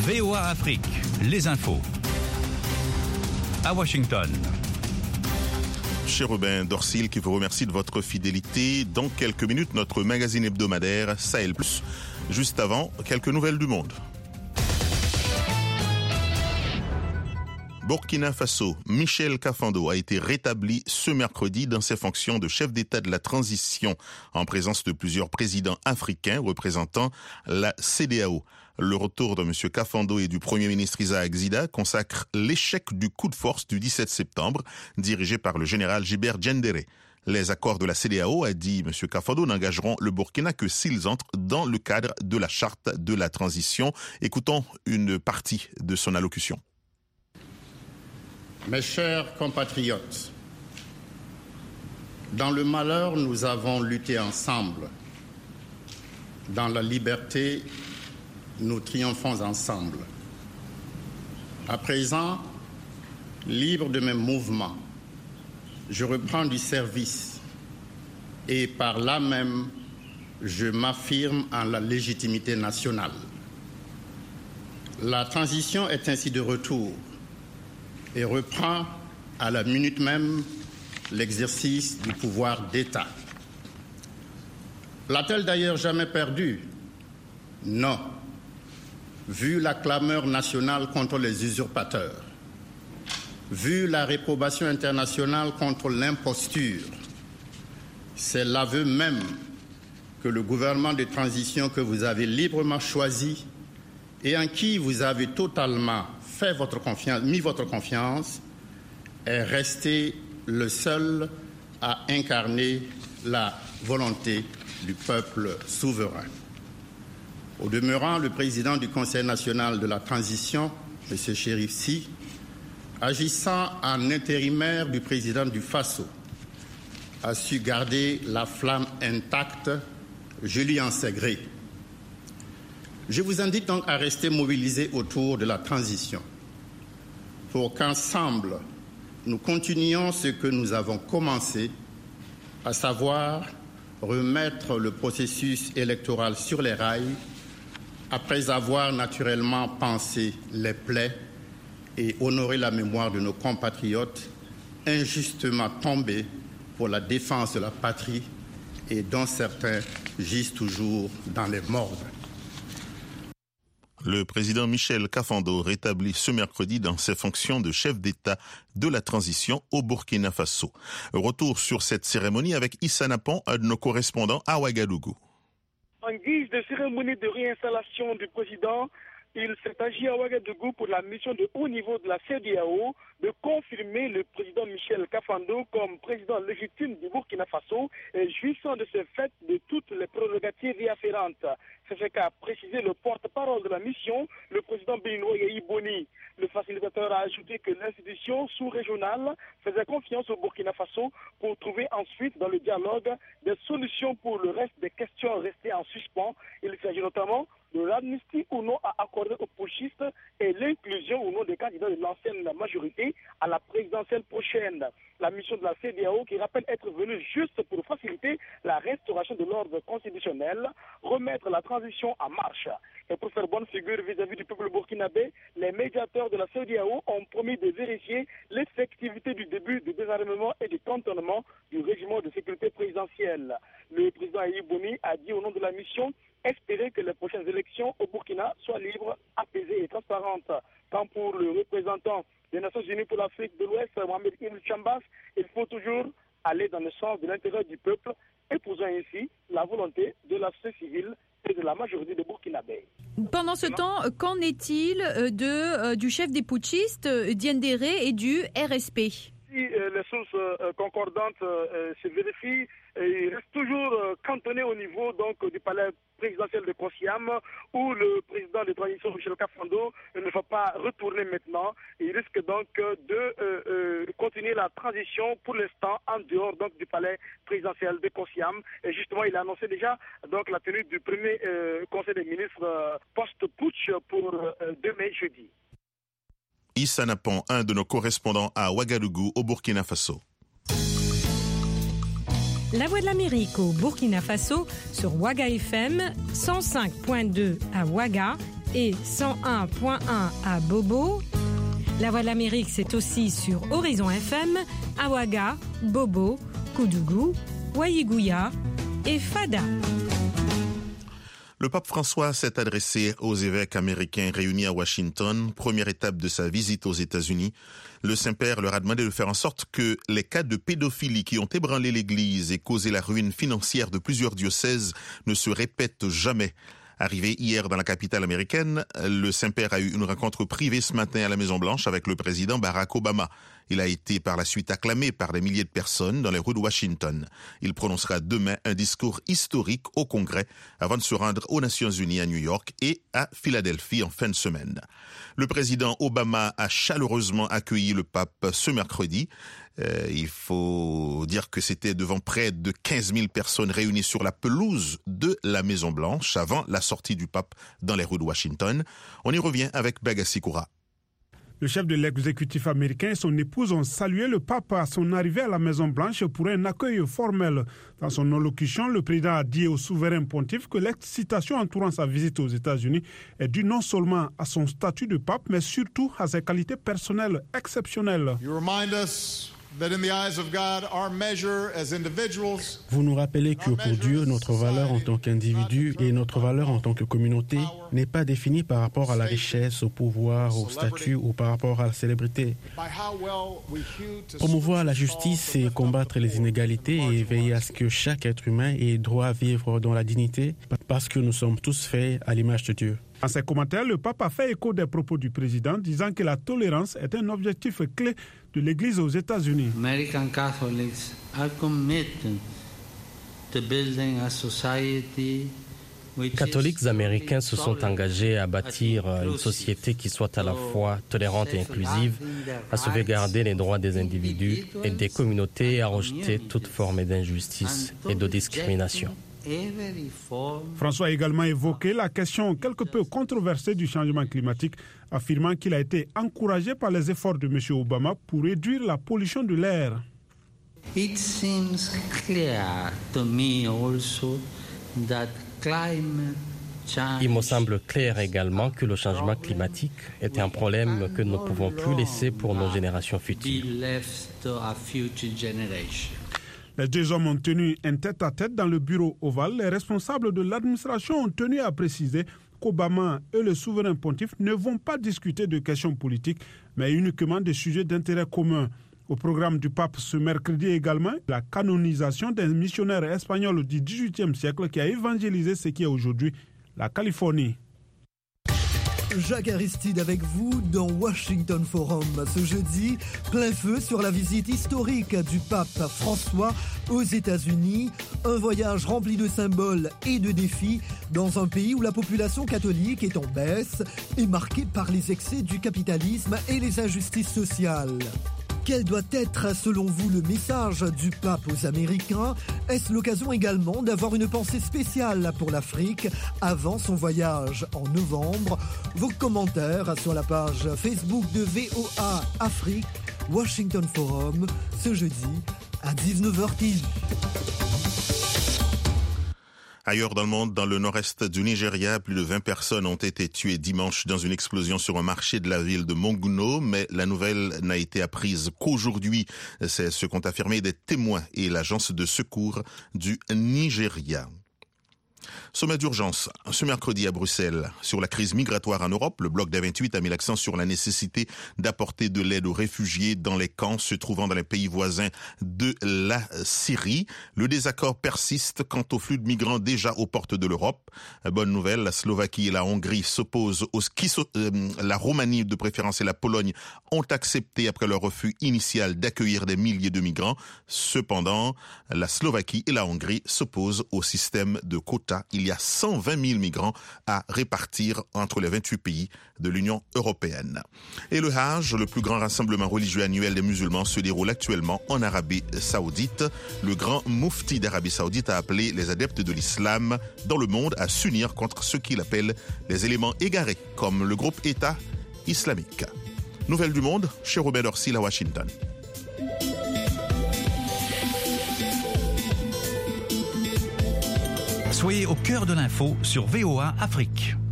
VOA Afrique, les infos. À Washington. Cher Robin Dorsil, qui vous remercie de votre fidélité. Dans quelques minutes, notre magazine hebdomadaire Sahel Plus. Juste avant, quelques nouvelles du monde. Burkina Faso, Michel Kafando a été rétabli ce mercredi dans ses fonctions de chef d'État de la transition en présence de plusieurs présidents africains représentant la CEDEAO. Le retour de M. Kafando et du Premier ministre Isaac Zida consacre l'échec du coup de force du 17 septembre, dirigé par le général Gilbert Diendéré. Les accords de la CEDEAO, a dit M. Kafando, n'engageront le Burkina que s'ils entrent dans le cadre de la charte de la transition. Écoutons une partie de son allocution. Mes chers compatriotes, dans le malheur, nous avons lutté ensemble. Dans la liberté, nous triomphons ensemble. À présent, libre de mes mouvements, je reprends du service et par là même, je m'affirme en la légitimité nationale. La transition est ainsi de retour et reprend à la minute même l'exercice du pouvoir d'État. L'a-t-elle d'ailleurs jamais perdu? Non. Vu la clameur nationale contre les usurpateurs, vu la réprobation internationale contre l'imposture, c'est l'aveu même que le gouvernement de transition que vous avez librement choisi et en qui vous avez totalement mis votre confiance, est resté le seul à incarner la volonté du peuple souverain. Au demeurant, le président du Conseil national de la transition, M. Chérif Sy, agissant en intérimaire du président du Faso, a su garder la flamme intacte, je lui en sais gré. Je vous invite donc à rester mobilisés autour de la transition pour qu'ensemble, nous continuions ce que nous avons commencé, à savoir remettre le processus électoral sur les rails après avoir naturellement pansé les plaies et honoré la mémoire de nos compatriotes injustement tombés pour la défense de la patrie et dont certains gisent toujours dans les morgues. Le président Michel Kafando rétabli ce mercredi dans ses fonctions de chef d'État de la transition au Burkina Faso. Retour sur cette cérémonie avec Issa Napon, un de nos correspondants à Ouagadougou. En guise de cérémonie de réinstallation du président, il s'est agi à Ouagadougou pour la mission de haut niveau de la CEDEAO de confirmer le président Michel Kafando comme président légitime du Burkina Faso et jouissant de ce fait de toutes les prérogatives y afférentes. C'est ce qu'a précisé le porte-parole de la mission, le président béninois Yahi Boni. Le facilitateur a ajouté que l'institution sous-régionale faisait confiance au Burkina Faso pour trouver ensuite dans le dialogue des solutions pour le reste des questions restées en suspens. Il s'agit notamment de l'amnistie ou non à accorder aux putschistes et l'inclusion ou non des candidats de l'ancienne majorité à la présidentielle prochaine. La mission de la CEDEAO, qui rappelle être venue juste pour faciliter la restauration de l'ordre constitutionnel, remettre la transition en marche. Et pour faire bonne figure vis-à-vis du peuple burkinabé, les médiateurs de la CEDEAO ont promis de vérifier l'effectivité du début du désarmement et du cantonnement du régiment de sécurité présidentielle. Le président Yahi Boni a dit au nom de la mission espérer que les prochaines élections au Burkina soient libres, apaisées et transparentes. Tant pour le représentant des Nations Unies pour l'Afrique de l'Ouest, Mohamed Ibn Chambas, il faut toujours aller dans le sens de l'intérêt du peuple, épousant ainsi la volonté de la société civile et de la majorité des Burkinabés. Pendant ce temps, qu'en est-il du chef des putschistes, Diendéré, et du RSP ? Si les sources concordantes se vérifient, il reste toujours cantonné au niveau donc, du palais présidentiel de Kosiam, où le président de transition Michel Kafando ne va pas retourner maintenant. Il risque donc de continuer la transition pour l'instant en dehors donc, du palais présidentiel de Kosiam. Et justement, il a annoncé déjà donc, la tenue du premier conseil des ministres post-putsch pour demain jeudi. Issa Napon, un de nos correspondants à Ouagadougou, au Burkina Faso. La Voix de l'Amérique au Burkina Faso sur Ouaga FM, 105.2 à Ouaga et 101.1 à Bobo. La Voix de l'Amérique, c'est aussi sur Horizon FM, à Ouaga, Bobo, Koudougou, Wayigouya et Fada. Le pape François s'est adressé aux évêques américains réunis à Washington, première étape de sa visite aux États-Unis. Le Saint-Père leur a demandé de faire en sorte que les cas de pédophilie qui ont ébranlé l'Église et causé la ruine financière de plusieurs diocèses ne se répètent jamais. Arrivé hier dans la capitale américaine, le Saint-Père a eu une rencontre privée ce matin à la Maison-Blanche avec le président Barack Obama. Il a été par la suite acclamé par des milliers de personnes dans les rues de Washington. Il prononcera demain un discours historique au Congrès avant de se rendre aux Nations Unies à New York et à Philadelphie en fin de semaine. Le président Obama a chaleureusement accueilli le pape ce mercredi. Il faut dire que c'était devant près de 15 000 personnes réunies sur la pelouse de la Maison-Blanche avant la sortie du pape dans les rues de Washington. On y revient avec Bagassi Koura. Le chef de l'exécutif américain et son épouse ont salué le pape à son arrivée à la Maison-Blanche pour un accueil formel. Dans son allocution, le président a dit au souverain pontife que l'excitation entourant sa visite aux États-Unis est due non seulement à son statut de pape, mais surtout à ses qualités personnelles exceptionnelles. Vous nous rappelez que pour Dieu, notre valeur en tant qu'individu et notre valeur en tant que communauté n'est pas définie par rapport à la richesse, au pouvoir, au statut ou par rapport à la célébrité. Promouvoir la justice et combattre les inégalités et veiller à ce que chaque être humain ait droit à vivre dans la dignité parce que nous sommes tous faits à l'image de Dieu. En ses commentaires, le pape a fait écho des propos du président, disant que la tolérance est un objectif clé de l'Église aux États-Unis. American Catholics are committed to building a society. Catholiques américains se sont engagés à bâtir une société qui soit à la fois tolérante et inclusive, à sauvegarder les droits des individus et des communautés et à rejeter toute forme d'injustice et de discrimination. François a également évoqué la question quelque peu controversée du changement climatique, affirmant qu'il a été encouragé par les efforts de M. Obama pour réduire la pollution de l'air. It seems clear to me also that climate change. Il me semble clair également que le changement climatique est un problème que nous ne pouvons plus laisser pour nos générations futures. Les deux hommes ont tenu un tête-à-tête dans le bureau ovale. Les responsables de l'administration ont tenu à préciser qu'Obama et le souverain pontife ne vont pas discuter de questions politiques, mais uniquement des sujets d'intérêt commun. Au programme du pape ce mercredi également, la canonisation d'un missionnaire espagnol du XVIIIe siècle qui a évangélisé ce qui est aujourd'hui la Californie. Jacques Aristide avec vous dans Washington Forum. Ce jeudi, plein feu sur la visite historique du pape François aux États-Unis. Un voyage rempli de symboles et de défis dans un pays où la population catholique est en baisse et marquée par les excès du capitalisme et les injustices sociales. Quel doit être, selon vous, le message du pape aux Américains? Est-ce l'occasion également d'avoir une pensée spéciale pour l'Afrique avant son voyage en novembre? Vos commentaires sur la page Facebook de VOA Afrique, Washington Forum, ce jeudi à 19h. Ailleurs dans le monde, dans le nord-est du Nigeria, plus de 20 personnes ont été tuées dimanche dans une explosion sur un marché de la ville de Monguno, mais la nouvelle n'a été apprise qu'aujourd'hui. C'est ce qu'ont affirmé des témoins et l'agence de secours du Nigeria. Sommet d'urgence ce mercredi à Bruxelles. Sur la crise migratoire en Europe, le bloc des 28 a mis l'accent sur la nécessité d'apporter de l'aide aux réfugiés dans les camps se trouvant dans les pays voisins de la Syrie. Le désaccord persiste quant au flux de migrants déjà aux portes de l'Europe. Bonne nouvelle, la Slovaquie et la Hongrie s'opposent la Roumanie de préférence et la Pologne ont accepté après leur refus initial d'accueillir des milliers de migrants. Cependant, la Slovaquie et la Hongrie s'opposent au système de quotas. Il y a 120 000 migrants à répartir entre les 28 pays de l'Union européenne. Et le Hajj, le plus grand rassemblement religieux annuel des musulmans, se déroule actuellement en Arabie Saoudite. Le grand moufti d'Arabie Saoudite a appelé les adeptes de l'islam dans le monde à s'unir contre ce qu'il appelle les éléments égarés, comme le groupe État islamique. Nouvelles du monde, chez Robert Dorsil à Washington. Soyez au cœur de l'info sur VOA Afrique.